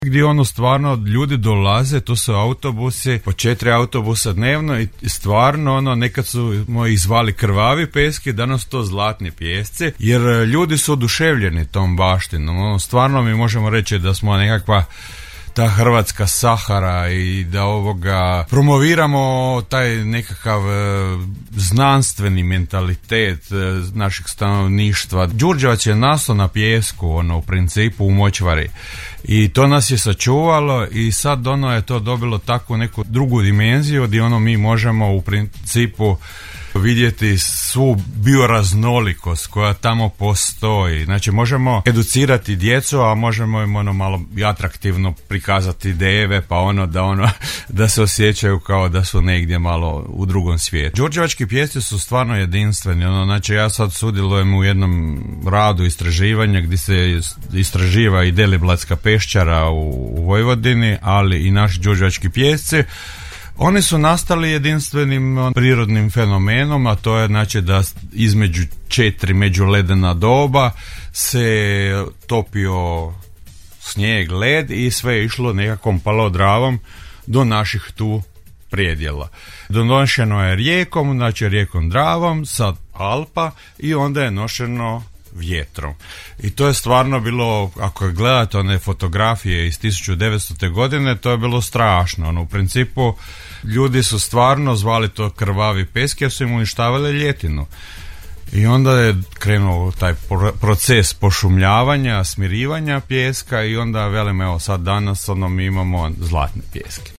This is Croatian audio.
gdje ono stvarno ljudi dolaze, to su autobusi, po 4 autobusa dnevno i stvarno ono nekad su ih zvali krvavi peski, danas to zlatni pijesci, jer ljudi su oduševljeni tom baštinom. Ono, stvarno mi možemo reći da smo nekakva ta hrvatska Sahara i da promoviramo taj nekakav znanstveni mentalitet našeg stanovništva. Đurđevac je nastao na pijesku, u principu u močvari, i to nas je sačuvalo i sad je to dobilo takvu neku drugu dimenziju gdje mi možemo u principu vidjeti svu bioraznolikost koja tamo postoji. Znači možemo educirati djecu, a možemo im malo atraktivno prikazati deve, pa da se osjećaju kao da su negdje malo u drugom svijetu. Đurđevački pjesci su stvarno jedinstveni. Znači ja sad sudjelujem u jednom radu istraživanja gdje se istraživa i Deliblatska peščara u Vojvodini, ali i naši đurđevački pjesci. Oni su nastali jedinstvenim prirodnim fenomenom, a to je znači da između 4 međuledena doba se topio snijeg, led i sve je išlo nekakvom palodravom do naših tu predjela. Donošeno je rijekom, znači rijekom Dravom sa Alpa i onda je nošeno vjetrom. I to je stvarno bilo, ako gledate one fotografije iz 1900. godine, to je bilo strašno. U principu ljudi su stvarno zvali to krvavi peski jer su im uništavali ljetinu. I onda je krenuo taj proces pošumljavanja, smirivanja pijeska i onda velim, evo sad danas mi imamo zlatne pijeske.